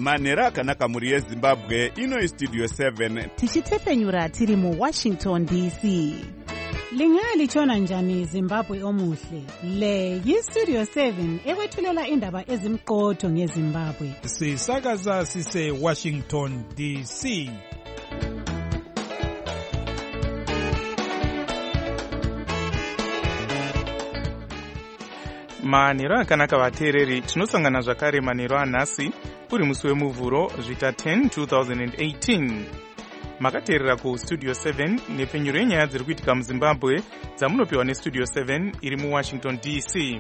manhero akanaka mhuri yezimbabwe. Ino Studio 7 tichitepfenyura tiri muWashington DC. Lingalitshona njani Zimbabwe omuhle? Le yiStudio 7 ekwethulela indaba ezimqotho ngeZimbabwe. Sisakaza sise Washington DC. Manhero akanaka vateereri, tinosangana zvakare manhero anhasi uri musi wemuvhuro zvita 10 2018. Makateerera kuStudio 7 nepfenyuro yenyaya dziri kuitika muZimbabwe dzamunopiwa neStudio 7 iri muWashington DC.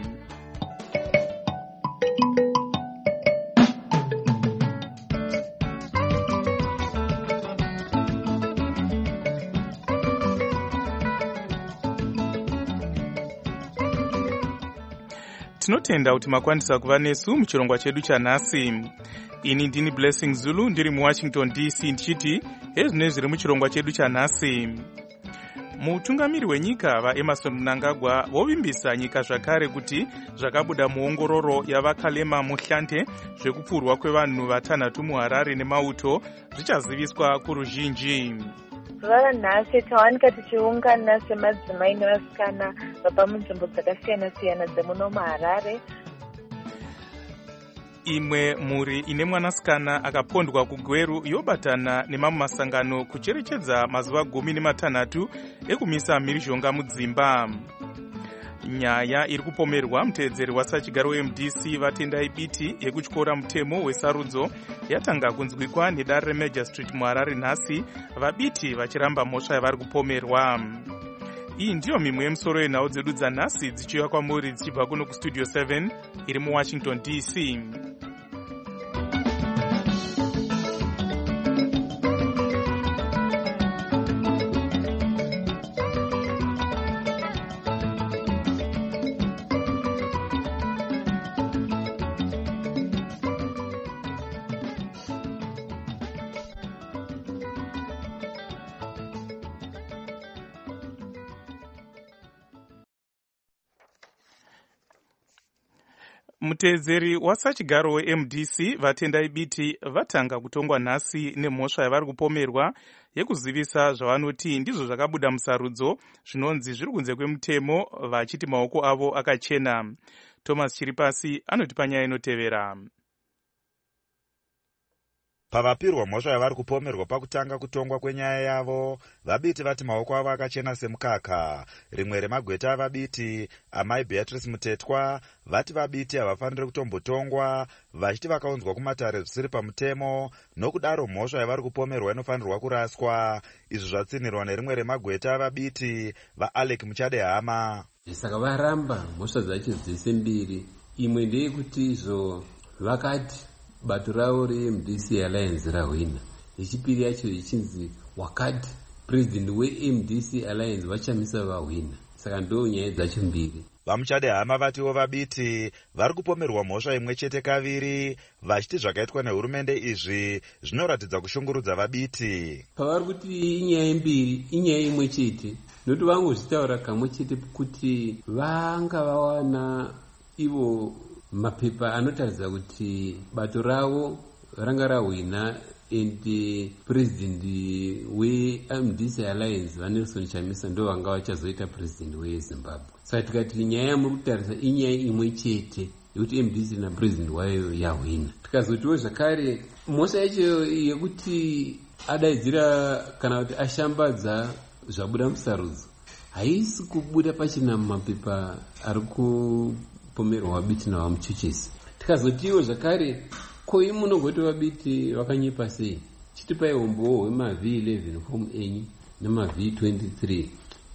Tinotenda kuti makwanisa kuva nesu muchirongwa chedu chanhasi. Ini ndini Blessing Zulu ndiri muWashington DC ndichiti ezvino zviri muchirongwa chedu chanhasi. Mutungamiri wenyika vaEmerson Mnangagwa vovimbisa nyika zvakare kuti zvakabuda muongororo yavakalema muhlante zvekupfurwa kwevanhu vatanhatu muHarare nemauto zvichaziviswa kuruzhinji. Vanhasi tawanika tichiungana semadzimai nevasikana vabva munzvimbo dzakasiyana-siyana dzemuno muHarare. Imwe mhuri ine mwanasikana akapondwa kugweru yobatana nemamwe masangano kucherechedza mazuva 16 ekumisa mhirizhonga mudzimba. Nyaya iri kupomerwa muteedzeri wasachigaro weMDC vatendai biti yekutyora mutemo wesarudzo yatanga kunzwikwa nedare reMajor Street muHarare nhasi, vabiti vachiramba mhosva yavari kupomerwa. Iyi ndiyo mimwe yemusoro yenhau dzedu dzanhasi dzichiuya kwamuri dzichibva kuno kuStudio 7 iri muWashington DC. Muteedzeri wasachigaro weMDC vatendai biti vatanga kutongwa nhasi nemhosva yavari kupomerwa yekuzivisa zvavanoti ndizvo zvakabuda musarudzo zvinonzi zviri kunze kwemutemo, vachiti maoko avo akachena. Thomas Chiripasi anotipa nyaya inotevera. Pavapirwa mhosva yavari kupomerwa pakutanga kutongwa kwenyaya yavo, vabiti vati maoko avo akachena semukaka. Rimwe remagweta avabiti, amai Beatrice Mutetwa, vati vabiti havafaniri kutombotongwa, vachiti vakaunzwa kumatare zvisiri pamutemo, nokudaro mhosva yavari kupomerwa inofanirwa kuraswa. Izvi zvatsinirwa nerimwe remagweta avabiti, vaAlec Muchadehama. Saka varamba mhosva dzacho dzese mbiri. Imwe ndeyekuti izvo vakati bato ravo reMDC Alliance rahwina. Yechipiri yacho ichinzi wakati president weMDC Alliance vachamisa vahwina. Saka ndo nyaya dzacho mbiri. Vamuchadehama vatiwo vabiti vari kupomerwa mhosva imwe chete kaviri, vachiti zvakaitwa nehurumende izvi zvinoratidza kushungurudza vabiti. Pavari kuti inyaya mbiri, inyaya imwe chete, nokuti vangozvitaura kamwe chete kuti vanga vawana ivo mapepa anotaridza kuti bato ravo ranga rahwina and president weMDC Alliance vaNelson Chamisa ndo vanga vachazoita president weZimbabwe. Saka tikati nyaya yamuri kutarisa inyaya imwe chete yekuti MDC napresident wayo yahwina. Tikazotiwo zvakare mhosva yacho yekuti adaidzira kana kuti ashambadza zvabuda musarudzo haisi kubuda pachina mumapepa ari kupomerwa vabiti navamuchuchisi. Tikazotiwo zvakare koi munogoti vabiti vakanyepa sei, chitipai umbowo hwemaV11 fomu enyu nemaV23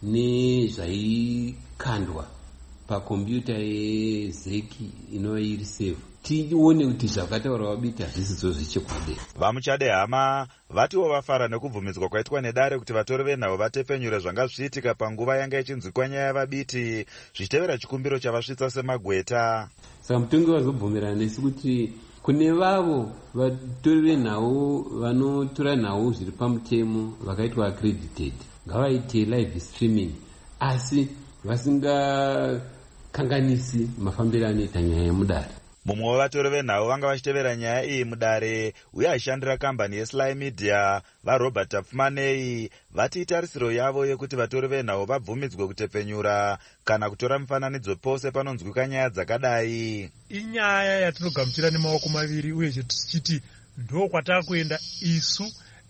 nezvaikandwa pakombiyuta yezeki inova iri save, tione kuti zvakataura vabiti hazvisidzo zvechokwadi. Vamuchadehama vatiwo vafara nekubvumidzwa kwaitwa nedare kuti vatori venhau vatepfenyure zvanga zvichiitika panguva yanga ichinzwikwa nyaya yavabiti zvichitevera chikumbiro chavasvitsa semagweta. Saka mutongi vazobvumirana nesu kuti kune vavo vatori venhau vanotora nhau zviri pamutemo vakaitwa accredited ngavaite live streaming, asi vasingakanganisi mafambiro anoita nyaya yemudare. mumwe wevatori venhau vanga vachitevera nyaya iyi mudare uye aishandira kambani yeSly Media vaRobert Tapfumanei vati itarisiro yavo yekuti vatori venhau vabvumidzwe kutepfenyura kana kutora mufananidzo pose panonzwika nyaya dzakadai. Inyaya yatinogamuchira nemaoko maviri uye tichiti ndo kwatakuenda isu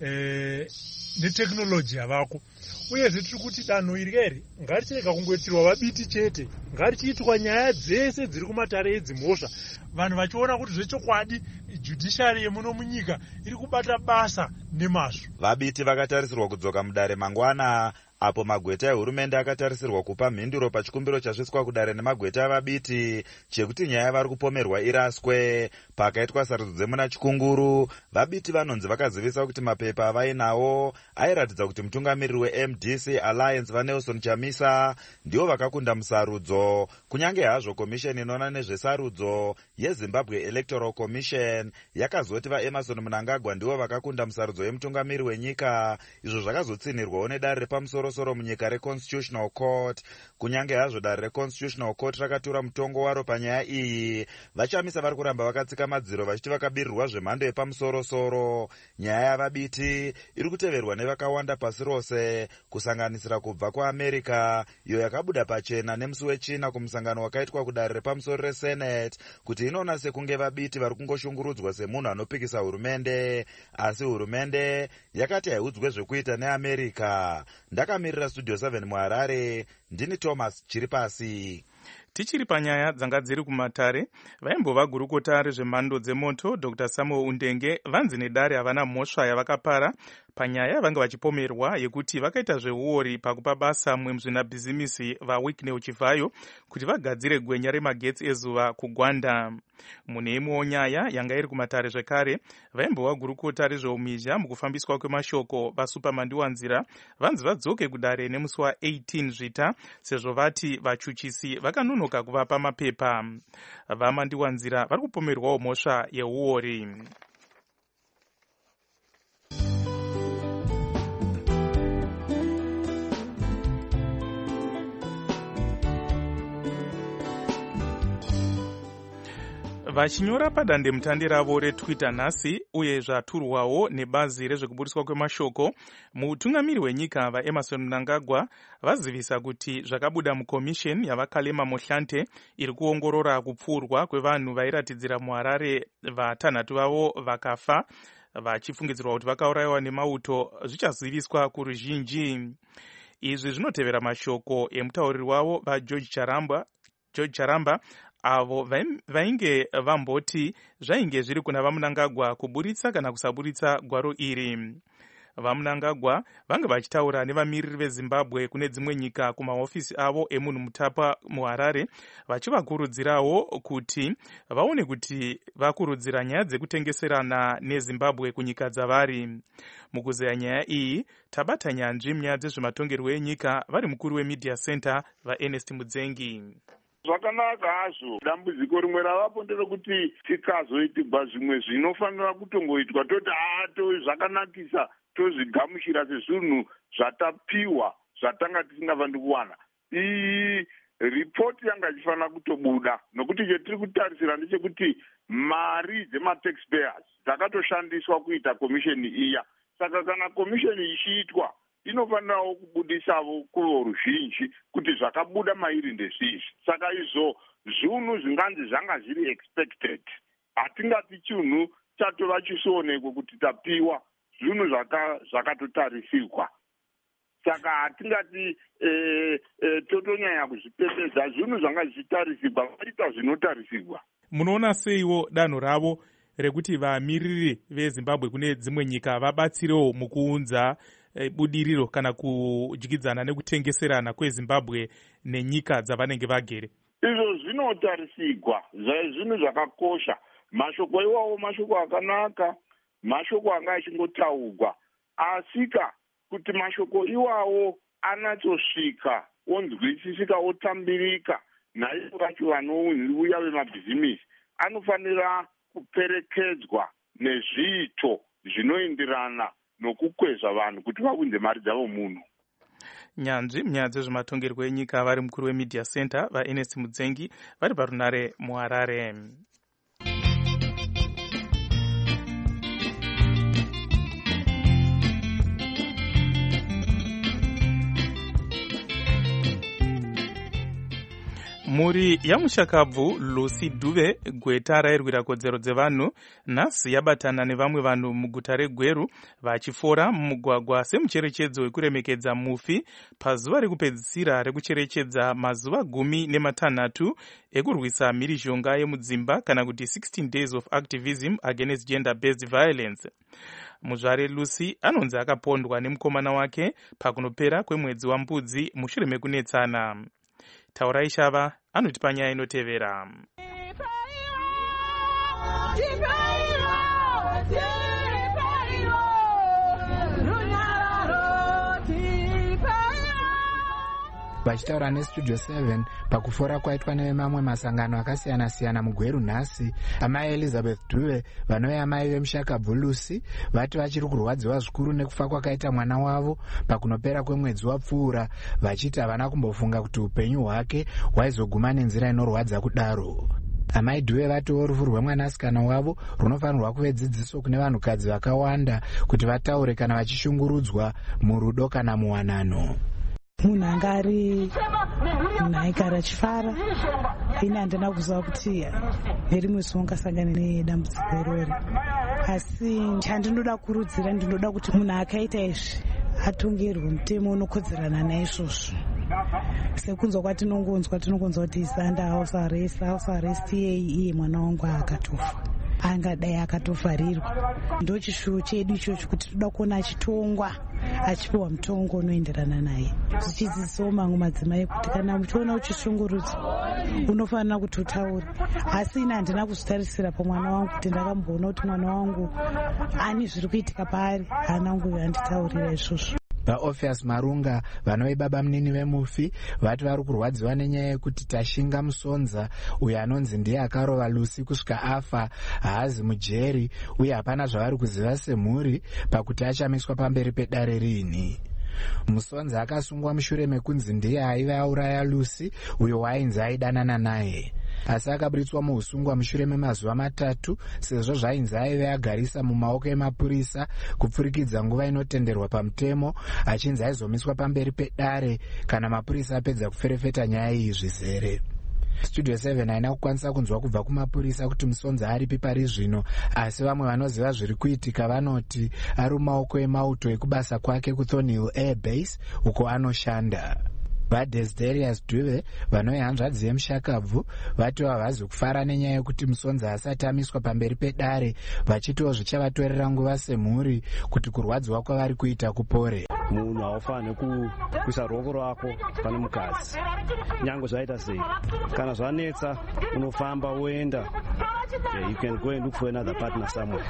neteknoloji yavako. Uyezve tiri kuti danho iri eri ngarichireka kungoitirwa vabiti chete, ngarichiitwa nyaya dzese dziri kumatare edzimhosva, vanhu vachiona kuti zvechokwadi judiciary yemuno munyika iri kubata basa nemazvo. Vabiti vakatarisirwa kudzoka mudare mangwana, apo magweta ehurumende akatarisirwa kupa mhinduro pachikumbiro chasviswa kudare nemagweta avabiti chekuti nyaya vari kupomerwa iraswe. Pakaitwa sarudzo dzemuna Chikunguru, vabiti vanonzi vakazivisa kuti mapepa avainawo airatidza kuti mutungamiriri weMDC Alliance vaNelson Chamisa ndivo vakakunda musarudzo, kunyange hazvo komisheni inoona nezvesarudzo yeZimbabwe Electoral Commission yakazoti vaEmerson Mnangagwa ndivo vakakunda musarudzo yemutungamiriri wenyika, izvo zvakazotsinirwawo nedare repamusoro munyika reConstitutional Court. Kunyange hazvo dare reConstitutional Court rakatura mutongo waro panyaya iyi, vaChamisa vari kuramba vakatsika madziro vachiti vakabirirwa zvemhando yepamusoro-soro. Nyaya yavabiti iri kuteverwa nevakawanda pasi rose, kusanganisira kubva kuAmerica, iyo yakabuda pachena nemusi wechina kumusangano wakaitwa kudare repamusoro reSenate kuti inoona sekunge vabiti vari kungoshungurudzwa semunhu anopikisa hurumende, asi hurumende yakati haiudzwe zvekuita neAmerica. Ndakamirira Studio 7 muHarare, ndini Thomas Chiripasi. Tichiri panyaya dzanga dziri kumatare, vaimbova gurukota rezvemhando dzemoto Dr. Samuel Undenge vanzi nedare havana mhosva yavakapara panyaya vanga vachipomerwa yekuti vakaita zveuori pakupa basa muzvinabhizimisi vaWicknell Chivayo kuti vagadzire gwenya remagetsi ezuva kuGwanda. Mune imwewo nyaya yanga iri kumatare zvekare, vaimbova gurukota rezveumhizha mukufambiswa kwemashoko vaSupermandiwanzira vanzi vadzoke kudare nemusi wa18 Zvita sezvo vati vachuchisi vakanonoka kuvapa mapepa. VaMandiwanzira vari kupomerwawo mhosva yeuori. Vachinyora padandemutande ravo reTwitter nhasi uye zvaturwawo nebazi rezvekuburiswa kwemashoko, mutungamiri wenyika vaEmerson Mnangagwa vazivisa kuti zvakabuda mukomisheni yavaKalema Mohlante iri kuongorora kupfurwa kwevanhu vairatidzira muHarare vatanhatu vavo vakafa vachifungidzirwa kuti vakaurayiwa nemauto zvichaziviswa kuruzhinji. Izvi zvinotevera mashoko emutauriri wavo vaGeorge Charamba avo vainge vamboti zvainge zviri kuna vaMnangagwa kuburitsa kana kusaburitsa gwaro iri. VaMnangagwa vanga vachitaura nevamiriri veZimbabwe kune dzimwe nyika kumahofisi avo emunhu mutapa muHarare, vachivakurudzirawo kuti vaone kuti vakurudzira nyaya dzekutengeserana neZimbabwe kunyika dzavari. Mukuzeya nyaya iyi, tabata nyanzvi munyaya dzezvematongerwo enyika vari mukuru weMedia Center vaErnest Mudzengi. Zvakanaka hazvo, dambudziko rimwe ravapo nderekuti tikazoitirwa zvimwe zvinofanira kutongoitwa toti zvakanakisa tozvigamuchira sezvinhu zvatapiwa zvatanga tisingavandi kuwana. Iyi ripoti yanga ichifanira kutobuda, nokuti chetiri kutarisira ndechekuti mari dzemataxpayers dzakatoshandiswa kuita komisheni iya. Saka kana komisheni ichiitwa inofanirawo kubudisavo kuvo ruzhinji kuti zvakabuda mairi ndezvizvi. Saka izvo zvinhu zvinganzi zvanga zviri expected. Hatingati chinhu chatova chisionekwe kuti tapiwa, zvinhu zvakatotarisirwa. Saka hatingati totonyanya kuzvipepedza, zvinhu zvanga zvichitarisirwa vaita zvinotarisirwa. Munoona seiwo danho ravo rekuti vamiriri veZimbabwe kune dzimwe nyika vabatsirewo mukuunza budiriro kana kudyidzana nekutengeserana kweZimbabwe nenyika dzavanenge vagere? Izvo zvinotarisirwa, zvinhu zvakakosha. Mashoko iwawo mashoko akanaka, mashoko anga achingotaurwa, asika kuti mashoko iwawo anatsosvika, onzwisisika, otambirika naivo vacho vanouya vemabhizimisi, anofanira kuperekedzwa nezviito zvinoenderana nokukwezva vanhu kuti vaunze mari dzavo munhu. Nyanzvi munyaya dzezvematongerwo enyika vari mukuru weMedia Center vaErnest Mudzengi vari parunare muHarare. mhuri yamushakabvu Lucy Dube, gweta rairwira kodzero dzevanhu, nhasi yabatana nevamwe vanhu muguta reGweru vachifora mumugwagwa semucherechedzo wekuremekedza mufi pazuva rekupedzisira rekucherechedza mazuva 16 ekurwisa mhirizhonga yemudzimba kana kuti 16 days of activism against gender-based violence. Muzvare Lucy anonzi akapondwa nemukomana wake pakunopera kwemwedzi waMbudzi mushure mekunetsana. Taurai Shava anoti panyaya inotevera. Vachitaura neStudio 7 pakufora kwaitwa nevemamwe masangano akasiyana-siyana muGweru nhasi, amai Elizabeth Dube vanove amai vemushakabvu Lucy vati vachiri kurwadziwa zvikuru nekufa kwakaita mwana wavo pakunopera kwemwedzi wapfuura, vachiti havana kumbofunga kuti upenyu hwake hwaizoguma nenzira inorwadza kudaro. Amai Dube vatiwo rufu rwemwanasikana wavo runofanirwa kuve dzidziso kune vanhukadzi vakawanda kuti vataure kana vachishungurudzwa murudo kana muwanano. Munhu anga ari munhu aigara achifara, ine handina kuziva kuti nerimwe zuva ungasangana nedambudziko irori, asi chandinoda kurudzira, ndinoda kuti munhu akaita izvi atongerwe mutemo unokodzerana naizvozvo. Sekunzwa kwatinongonzwa kuti isanda house arrest iye mwana wangu akatofa, angadai akatofarirwa. Ndo chishuwo chedu ichocho kuti toda kuona achitongwa, achipiwa mutongo unoenderana naye, zvichidzidzisawo mamwe madzimai kuti kana uchiona uchishungurudzwa unofanira kuti utaure. Asi ine handina kuzvitarisira pamwana wangu kuti ndakamboona kuti mwana wangu ani zviri kuitika paari, hana wangu handitaurira izvozvo. VaOpheus Marunga vanove baba munini vemufi vati vari kurwadziwa nenyaya yekuti Tashinga Musonza, uyo anonzi ndiye akarova Lucy kusvika afa, haazi mujeri uye hapana zvavari kuziva semhuri pakuti achamiswa pamberi pedare riini. Musonza akasungwa mushure mekunzi ndiye aive auraya Lucy uyo wainzi aidanana naye, asi akaburitswa muusungwa mushure memazuva 3 sezvo zvainzi aive agarisa mumaoko emapurisa kupfurikidza nguva inotenderwa pamutemo, achinzi aizomiswa pamberi pedare kana mapurisa apedza kuferefeta nyaya iyi zvizere. Studio 7 haina kukwanisa kunzwa kubva kumapurisa kuti Musonza aripi pari zvino, asi vamwe vanoziva zviri kuitika vanoti ari mumaoko emauto ekubasa kwake kuThornhill Air Base uko anoshanda. VaDesdarius Dube vanove hanzvadzi yemushakabvu vati havazi kufara nenyaya yekuti Musonza asati amiswa pamberi pedare, vachitiwo zvichavatorera nguva semhuri kuti kurwadziwa kwavari kuita kupore. Munhu haufaniri kuisa ruoko rwako pane mukadzi nyange zvaita sei. Kana zvanetsa unofamba woenda, you can go and look for another partner somewhere.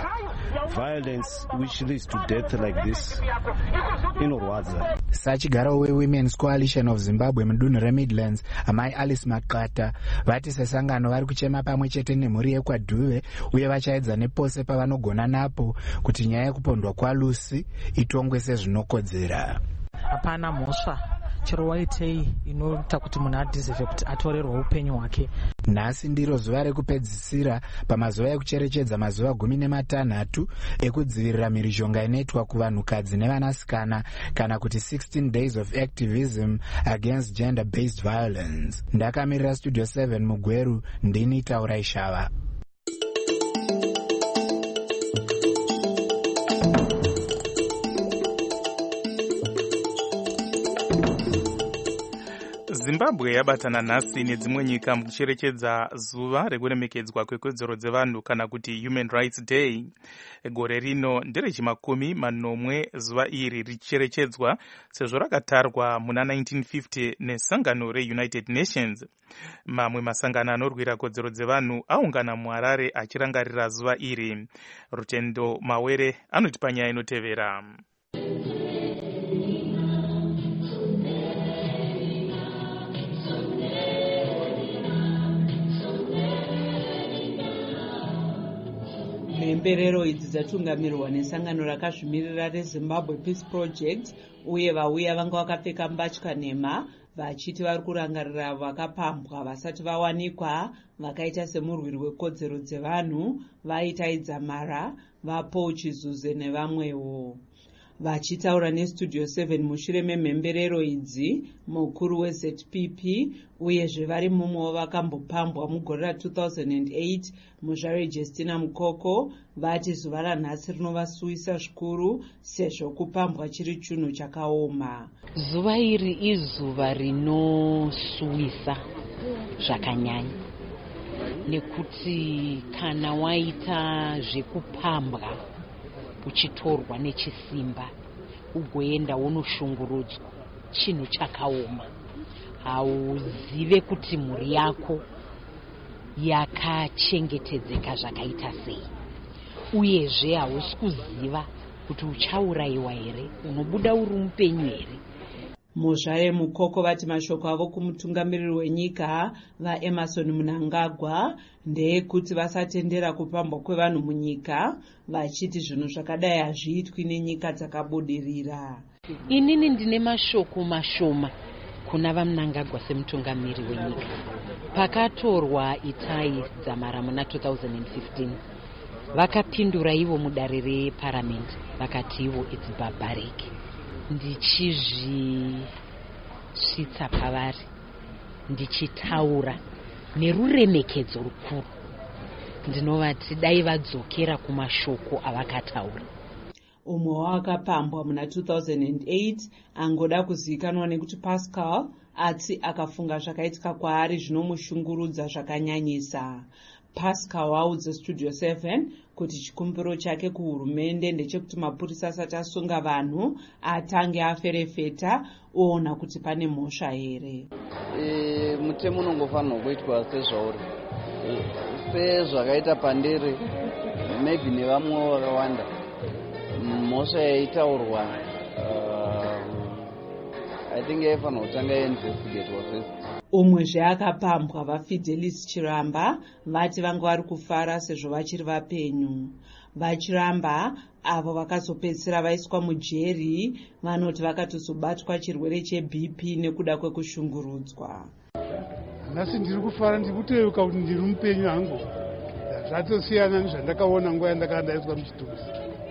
Violence which leads to death like this inorwadza. Sachigaro weWomen's Coalition of Zimbabwe mudunhu reMidlands, amai Alice Makata vati sesangano vari kuchema pamwe chete nemhuri yekwaDhuve uye vachaedza nepose pavanogona napo kuti nyaya yekupondwa kwaLucy itongwe sezvinokodzera. Hapana mhosva chero waitei inoita kuti munhu adhizivhe kuti atorerwa upenyu hwake. Nhasi ndiro zuva rekupedzisira pamazuva ekucherechedza mazuva 16 ekudzivirira mhirizhonga inoitwa kuvanhukadzi nevanasikana kana kuti 16 days of activism against gender-based violence. Ndakamirira Studio 7 muGweru, ndini Taurai Shava. Zimbabwe yabatana nhasi nedzimwe nyika mukucherechedza zuva rekuremekedzwa kwekodzero dzevanhu kana kuti Human Rights Day. Gore rino nderechimakumi zuva iri richicherechedzwa sezvo rakatarwa muna 1950 nesangano reUnited Nations. Mamwe masangano anorwira kodzero dzevanhu aungana muHarare achirangarira zuva iri. Rutendo Mawere anoti panyaya inotevera. Mhemberero idzi dzatungamirirwa nesangano rakazvimirira reZimbabwe Peace Project uye vauya vanga vakapfeka mbatya nhema vachiti vari kurangarira vakapambwa vasati vawanikwa vakaita semurwiri wekodzero dzevanhu vaitaidza Mara, vaPaul Chizuze nevamwewo. Vachitaura nestudio 7 mushure memhemberero idzi, mukuru weZPP uyezve vari mumwe vakambopambwa mugore ra2008 muzvare Justina Mukoko vati zuva ranhasi rinovasuwisa zvikuru sezvo kupambwa chiri chinhu chakaoma. Zuva iri izuva rinosuwisa zvakanyanya nekuti kana waita zvekupambwa uchitorwa nechisimba ugoenda unoshungurudzwa chinhu chakaoma, hauzive kuti mhuri yako yakachengetedzeka zvakaita sei, uyezve hausi kuziva kuti uchaurayiwa here, unobuda uri mupenyu here. Muzvare Mukoko vati mashoko avo kumutungamiriri wenyika vaEmerson Mnangagwa ndeyekuti vasatendera kupambwa kwevanhu munyika, vachiti zvinhu zvakadai hazviitwi nenyika dzakabudirira. Inini ndine mashoko mashoma kuna vaMnangagwa semutungamiriri wenyika. Pakatorwa Itai Dzamara muna 2015 vakapindura ivo mudare reparamende vakati ivo it's barbaric. Ndichizvisvitsa pavari ndichitaura neruremekedzo rukuru, ndinovati dai vadzokera kumashoko avakataura. Umwe wakapambwa muna 2008 angoda kuzivikanwa nekuti Pascal ati akafunga zvakaitika kwaari zvinomushungurudza zvakanyanyisa. Pascal waudza Studio 7 kuti chikumbiro chake kuhurumende ndechekuti mapurisa asati asunga vanhu atange aferefeta oona kuti pane mhosva here. Mutemo unongofanirwa kuitwa sezvauri, sezvakaita Pandere maybe nevamwe vakawanda. Mhosva yaitaurwa I think yaifanirwa kutanga yainvestigatwa first. Umwezve akapambwa vaFidelis Chiramba vati vanga vari kufara sezvo vachiri vapenyu. VaChiramba avo vakazopedzisira vaiswa mujeri vanoti vakatozobatwa chirwere cheBP nekuda kwekushungurudzwa. Nhasi ndiri kufara ndiri kuteuka kuti ndiri mupenyu hangu, zvatosiyana nezvandakaona nguva yandakadaiswa muchituzi.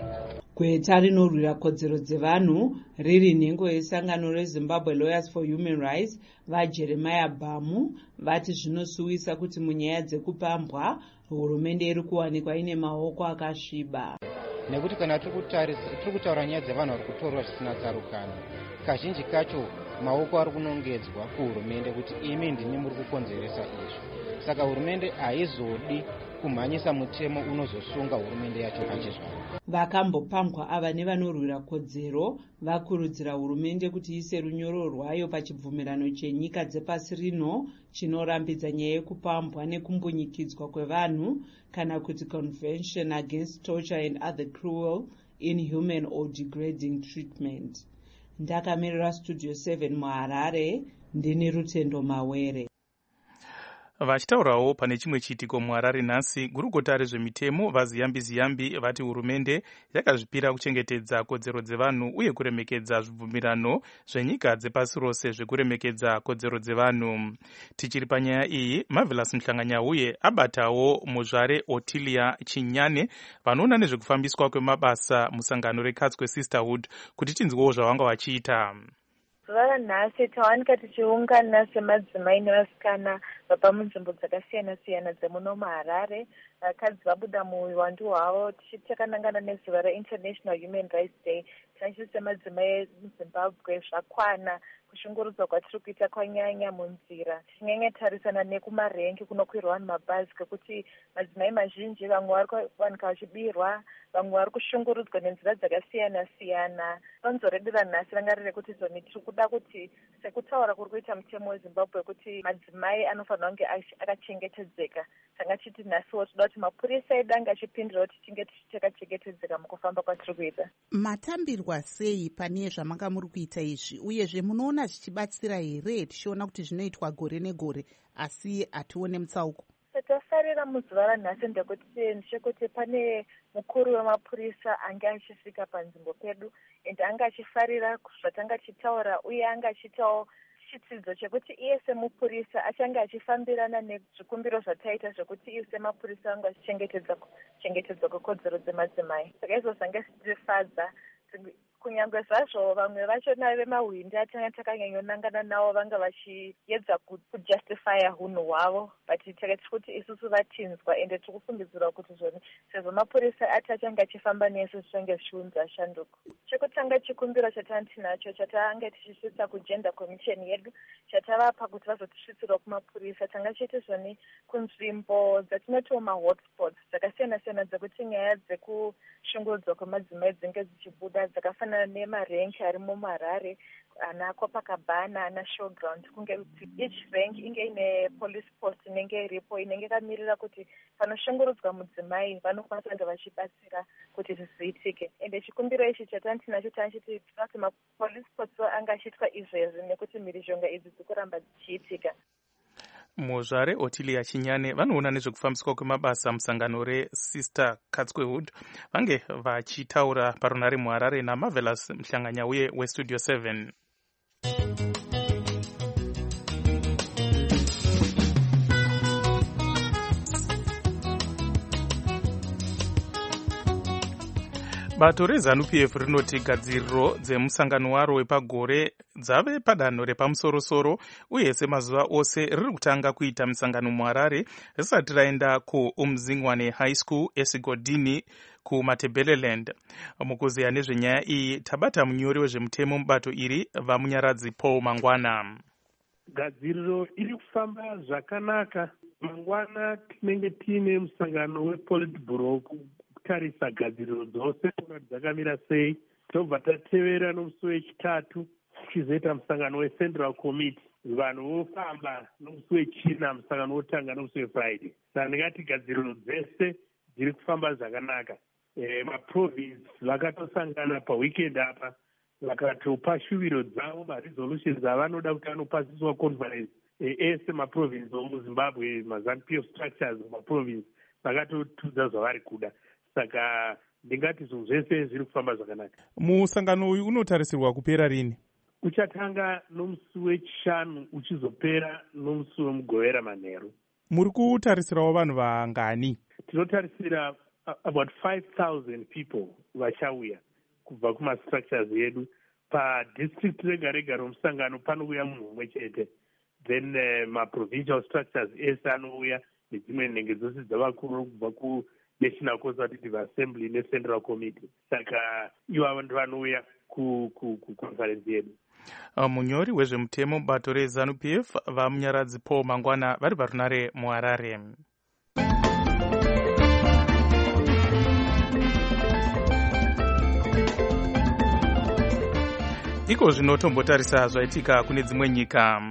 Gweta rinorwira kodzero dzevanhu riri nhengo yesangano reZimbabwe Lawyers for Human Rights vaJeremiah Bamu vati zvinosuwisa kuti munyaya dzekupambwa hurumende iri kuwanikwa ine maoko akasviba. Nekuti kana tiri kutaura nyaya dzevanhu vari kutorwa zvisina tsarukano, kazhinji kacho maoko ari kunongedzwa kuhurumende kuti imi ndini muri kukonzeresa izvi. Saka hurumende haizodi kumhanyisa mutemo unozosunga hurumende yacho pachizvaro. Vakambopambwa ava nevanorwira kodzero vakurudzira hurumende kuti ise runyoro rwayo pachibvumirano chenyika dzepasi rino chinorambidza nyaya yekupambwa nekumbunyikidzwa kwevanhu kana kuti Convention Against Torture and Other Cruel, Inhuman or Degrading Treatment. Ndakamirira Studio 7 muHarare, ndini Rutendo Mawere. Vachitaurawo pane chimwe chiitiko muHarare nhasi, gurukota rezvemitemo vaZiyambi vati hurumende yakazvipira kuchengetedza kodzero dzevanhu uye kuremekedza zvibvumirano zvenyika dzepasi rose zvekuremekedza kodzero dzevanhu. Tichiri panyaya iyi, Marvelous Mhlanganyauye abatawo muzvare Otilia Chinyane vanoona nezvekufambiswa kwemabasa musangano reKatswe Sisterhood kuti tinzwewo zvavanga vachiita. Zuva ranhasi tawanika tichiungana semadzimai nevasikana vabva munzvimbo dzakasiyana-siyana dzemuno muHarare. Vakadzi vabuda muhwandu hwavo tichakanangana nezuva reInternational Human Rights Day. Tinachiti semadzimai emuZimbabwe zvakwana kushungurudzwa kwatiri kuita kwanyanya munzira, tichinyanya tarisana nekumarengi kunokwirwa vanhu mabhazi, kwekuti madzimai mazhinji vamwe vari kuwanika vachibirwa, vamwe vari kushungurudzwa nenzira dzakasiyana-siyana. Donzo redu ranhasi ranga riri kuti zoni tiri kuda kuti sekutaura kuri kuita mutemo weZimbabwe kuti madzimai anofanira kunge akachengetedzeka. Tanga chiti nhasiwo toda kuti mapurisa edu ange achipindira kuti tinge tichakachengetedzeka mukufamba kwatiri kuita. Matambirwa sei pane zvamanga muri kuita izvi, uyezve munoona zvichibatsira here tichiona kuti zvinoitwa gore negore asi hatione mutsauko? Tafarira muzuva ranhasi ndechekuti pane mukuru wemapurisa anga achisvika panzvimbo pedu ende anga achifarira zvatanga achitaura uye anga achiitawo chitsidzo chekuti iye semupurisa achange achifambirana nezvikumbiro zvataita zvekuti iye semapurisa anga achichengetedzwa kwekodzero dzemadzimai. Saka izvo zvanga zvichifadza kunyange zvazvo vamwe vachona vemahwindi atanga takanyanyonangana navo vanga vachiedza kujustifya hunhu hwavo but takati kuti isusu vatinzwa ende tiri kufungidzira kuti zvoni sezvo mapurisa ati achange achifamba nesu zvichange zvichiunza shanduko. Chekutanga chikumbiro chatanga tinacho chatanga tichisvitsa kugender commission yedu chatavapa kuti vazotisvitsirwa kumapurisa tanga chiti zvoni kunzvimbo dzatinotiwo mahotspots dzakasiyana-siyana dzekuti nyaya dzekushungurudzwa kwemadzimai dzinenge dzichibuda dzakafanana nemarengi ari muMarare ana Copacabana ana Showground kunge each rank inge ine police post inenge iripo inenge ikamirira kuti panoshungurudzwa mudzimai vanokwanisa kunge vachibatsira kuti zvizoitike ende chikumbiro ichi chatanga tinacho tanchiti kuti mapolice post anga achiitwa izvezvi nekuti mhirizhonga idzi dzikuramba dzichiitika. Muzvare Otilia Chinyane vanoona nezvekufambiswa kwemabasa musangano reSister Catsquewood vange vachitaura parunare muHarare naMarvelous Mhlanganyauye weStudio 7. Bato reZANU-PF rinoti gadziriro dzemusangano waro wepagore dzave padanho repamusoro-soro uye semazuva ose riri kutanga kuita misangano muHarare risati raenda kuUmzingwane High School eSigodini kuMatebeleland. Mukuziya nezvenyaya iyi tabata munyori wezvemutemo mubato iri vamunyaradzi Paul Mangwana. Gadziriro iri kufamba zvakanaka. Mangwana tinenge tiine musangano wePolitburo tarisa gadziriro dzose kuti dzakamira sei. Tobva tatevera nomusi wechitatu tichizoita musangano weCentral Committee. Vanhu vofamba nomusi wechina, musangano wotanga nomusi weFriday. Saka ndingati gadziriro dzese dziri kufamba zvakanaka. Maprovince vakatosangana paweekend apa vakatopa shuviro dzavo maresolutions avanoda kuti anopasiswa conference ese maprovince omuZimbabwe maZANU-PF structures maprovince vakatotudza zvavari kuda. Saka ndingati zvinhu zvese zviri kufamba zvakanaka. Musangano uyu unotarisirwa kupera rini? Uchatanga nomusi wechishanu uchizopera nomusi wemugovera manheru. Muri kutarisirawo vanhu vangani? Tinotarisira about 5,000 people vachauya kubva kumastructures yedu. Padistrict rega rega romusangano panouya munhu mumwe chete. Then maprovincial structures ese anouya nedzimwe nhengo dzose dzavakuru kubva kuNational Consultative Assembly neCentral Committee. Saka ivo vanhu vanouya kuconference yedu. Munyori wezvemutemo mubato reZANU-PF vamunyaradzi Paul Mangwana vari parunare muHarare. Iko zvino tombotarisa zvaitika kune dzimwe nyika.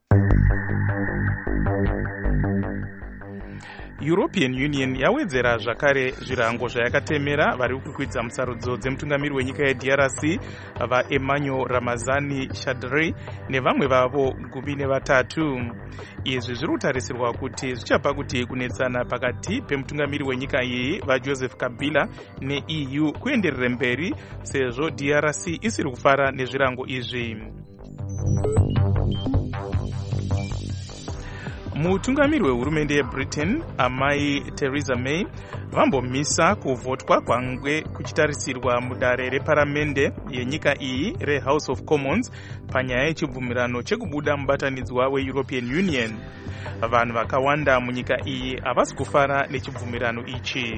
European Union yawedzera zvakare zvirango zvayakatemera vari kukwidza musarudzo dzemutungamiri wenyika yeDRC vaEmmanuel Ramazani Shadary nevamwe vavo 13. Izvi zviri kutarisirwa kuti zvichapa kuti kunetsana pakati pemutungamiri wenyika iyi vaJoseph Kabila neEU kuenderere mberi sezvo DRC isiri kufara nezvirango izvi. Mutungamiri wehurumende yeBritain amai Theresa May vambomisa kuvhotwa kwangwe kuchitarisirwa mudare reparamende yenyika iyi reHouse of Commons panyaya yechibvumirano chekubuda mubatanidzwa weEuropean Union. Vanhu vakawanda munyika iyi havasi kufara nechibvumirano ichi.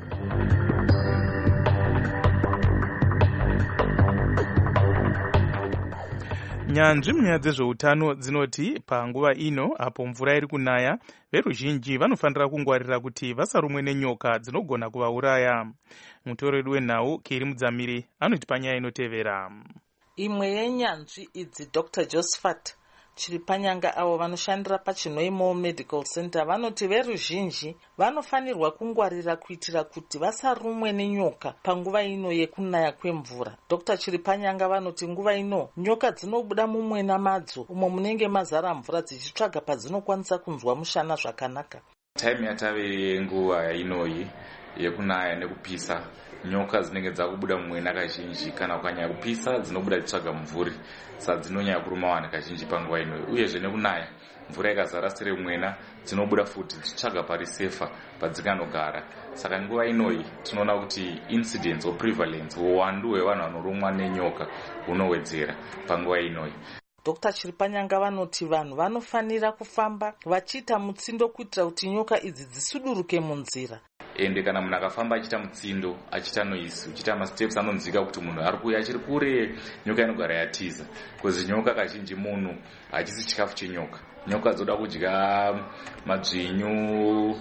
Nyanzvi munyaya dzezveutano dzinoti panguva ino apo mvura iri kunaya veruzhinji vanofanira kungwarira kuti vasarumwe nenyoka dzinogona kuvauraya. Mutoreri wenhau Kiri Mudzamiri anoti panyaya inotevera. Imwe yenyanzvi idzi Dr. Josephat Chiripanyanga avo vanoshandira paChinoimo Medical Center vanoti veruzhinji vanofanirwa kungwarira kuitira kuti vasarumwe nenyoka panguva ino yekunaya kwemvura. Dr. Chiripanyanga vanoti nguva ino nyoka dzinobuda mumwena madzo umo munenge mazara mvura dzichitsvaga padzinokwanisa kunzwa mushana zvakanaka. Time yatave nguva inoyi yekunaya nekupisa nyoka dzinenge dzakubuda mumwena kazhinji kana kukanyanya kupisa dzinobuda dzitsvaga mvuri saka dzinonyanya kuruma vanhu kazhinji panguva ino uyezve nekunaya mvura ikazara sere mwena dzinobuda futi dzichitsvaga pari sefa padzinganogara. Saka nguva inoyi tinoona kuti incidence or prevalence uwandu hwevanhu vanorumwa nenyoka hunowedzera panguva inoyi. Dr. Chiripanyanga vanoti vanhu vanofanira kufamba vachiita mutsindo kuitira kuti nyoka idzi dzisuduruke munzira. Ende kana munhu akafamba achiita mutsindo achiita noisi uchiita masteps anonzwika kuti munhu ari kuuya achiri kure, nyoka inogara yatiza. Kozi nyoka kazhinji munhu hachisi chikafu chenyoka. Nyoka dzoda kudya madzvinyu,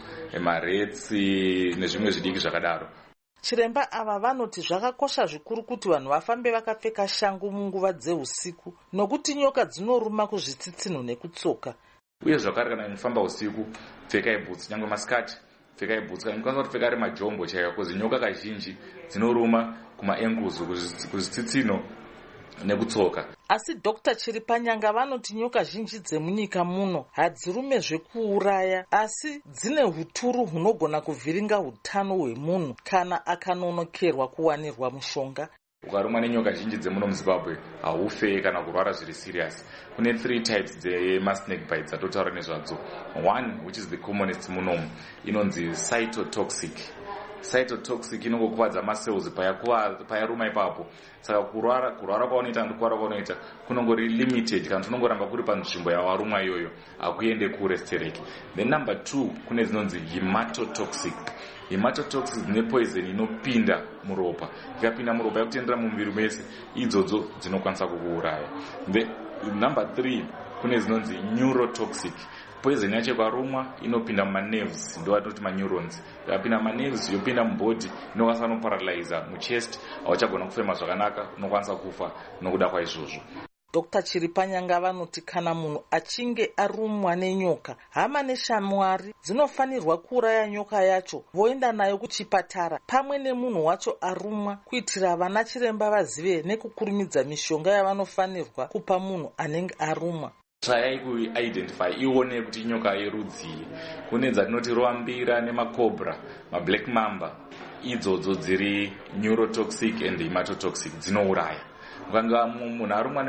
maretsi nezvimwe zvidiki zvakadaro. Chiremba ava vanoti zvakakosha zvikuru kuti vanhu vafambe vakapfeka shangu munguva dzeusiku nokuti nyoka dzinoruma kuzvitsitsinho nekutsoka. Uye zvakare kana munofamba usiku pfekai bhutsi, nyangwe masikati pfekai bhutsi, kana mukwanisa kupfeka ari majombo chaiwo, kozi nyoka kazhinji dzinoruma kuma-ankles, kuzvitsitsinho nekutsoka. Asi Dr. Chiripanyanga vanoti nyoka zhinji dzemunyika muno hadzirume zvekuuraya, asi dzine huturu hunogona kuvhiringa hutano hwemunhu kana akanonokerwa kuwanirwa mushonga. Ukarumwa nenyoka zhinji dzemuno muZimbabwe haufe kana kurwara zviri serious. Kune 3 types dzemasnake bites dzatotaura nezvadzo. One, which is the commonest munomu, inonzi cytotoxic. Cytotoxic inongokuvadza macells payaruma ipapo. Saka kurwara kwaunoita ndokuvara kwaunoita kunongori limited kana tunongoramba kuri panzvimbo yawarumwa iyoyo, hakuende kure stereki. Then number 2, kune dzinonzi hematotoxic. Hematotoxic dzine poison inopinda muropa. Ikapinda muropa yakutendera mumuviri mese, idzodzo dzinokwanisa kukuuraya. Then number 3, kune dzinonzi neurotoxic. Poison yacho ikarumwa inopinda mumanerves, ndo vatinoti maneurons. Ikapinda mumanerves yopinda mubody, inokwanisa kuparalyza muchest, hauchagona kufema zvakanaka, unokwanisa kufa nokuda kwaizvozvo. Dr. Chiripanyanga vanoti kana munhu achinge arumwa nenyoka, hama neshamwari dzinofanirwa kuuraya nyoka yacho voenda nayo kuchipatara pamwe nemunhu wacho arumwa, kuitira vana chiremba vazive nekukurumidza mishonga yavanofanirwa kupa munhu anenge arumwa. Tsvayai kuidentify, ione kuti inyoka yerudzii. Kune dzatinoti roambira nemakobra, mablack mamba, idzodzo dziri neurotoxic and hematotoxic, dzinouraya. Ukanga munhu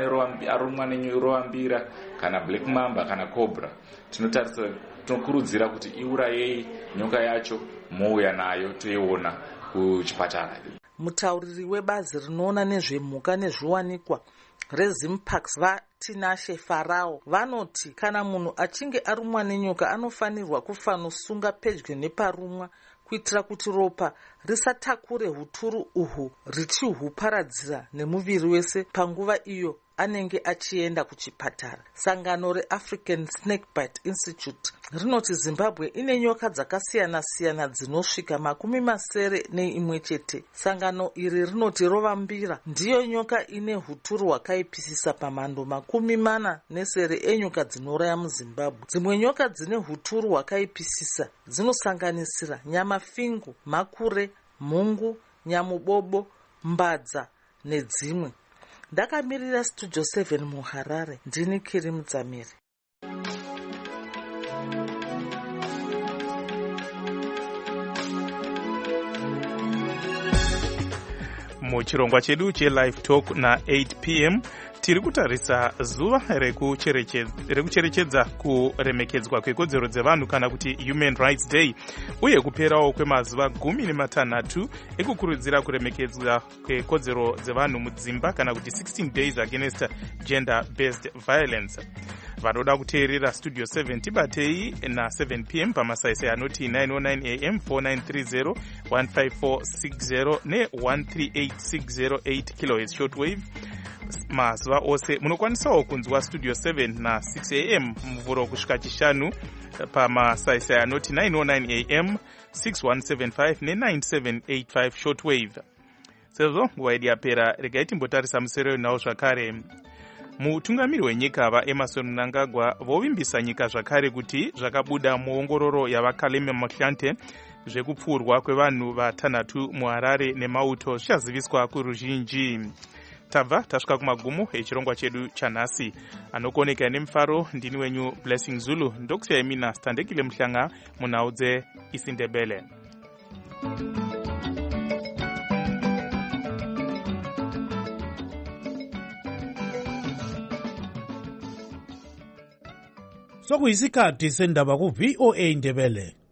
arumwa neroambira kana black mamba kana cobra, tinokurudzira kuti iurayei nyoka yacho, mouya nayo toiona kuchipatara. Mutauriri webazi rinoona nezvemhuka nezviwanikwa reZimparks vaTinashe Farao vanoti kana munhu achinge arumwa nenyoka anofanirwa kufanosunga pedyo neparumwa kuitira kuti ropa risatakure huturu uhu richihuparadzira nemuviri wese panguva iyo anenge achienda kuchipatara. Sangano reAfrican Snakebite Institute rinoti Zimbabwe ine nyoka dzakasiyana-siyana dzinosvika 70 chete. Sangano iri rinoti rovambira ndiyo nyoka ine huturu hwakaipisisa pamhando 40 enyoka dzinouraya muZimbabwe. Dzimwe nyoka dzine huturu hwakaipisisa dzinosanganisira nyamafingu, makure, mhungu, nyamubobo, mbadza nedzimwe. Ndakamirira Studio 7 muHarare, ndini Kiri Mudzamiri. Muchirongwa chedu cheLive Talk na 8 p.m. tiri kutarisa zuva rekucherechedza kuremekedzwa kwekodzero dzevanhu kana kuti Human Rights Day, uye kuperawo kwemazuva 16 ekukurudzira kuremekedzwa kwekodzero dzevanhu mudzimba kana kuti 16 days against gender-based violence. Vanoda kuteerera Studio 7 tibatei na 7 p.m. pamasaisai anoti 909 am 4930 15460 ne 138608 kHz shortwave. Mazuva ose munokwanisawo kunzwa Studio 7 na 6 am muvhuro kusvika chishanu pamasaisai anoti 909 am 6175 ne 9785 shortwave. Sezvo nguva yedu yapera, regai timbotarisa musero nawo zvakare. Mutungamiri wenyika vaEmmerson Mnangagwa vovimbisa nyika zvakare kuti zvakabuda muongororo yavaKalema Motlanthe zvekupfurwa kwevanhu vatanhatu muHarare neMauto zvichaziviswa kuruzhinji. Tabva tasvika kumagumo echirongwa chedu chanhasi. Anokoneka nemufaro ndini wenyu Blessing Zulu, ndokusiyai mina Standekile Mhlanga munhau dzeIsiNdebele. sokuyisikhathi sendaba ku-VOA Ndebele.